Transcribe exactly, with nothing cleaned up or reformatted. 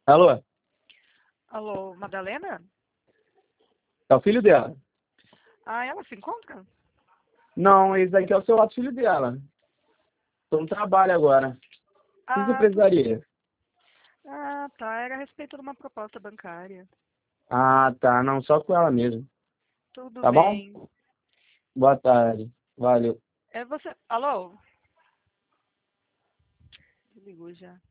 Alô? Alô, Madalena? É o filho dela? Ah, ela se encontra? Não, esse daqui é o celular do filho dela. Tô no trabalho agora. O que você Ah, tu... precisaria? ah, tá. Era a respeito de uma proposta bancária. Ah, tá. Não, só com ela mesmo. Tudo Tá bom? bem. Boa tarde. Valeu. É você. Alô? Desligou já.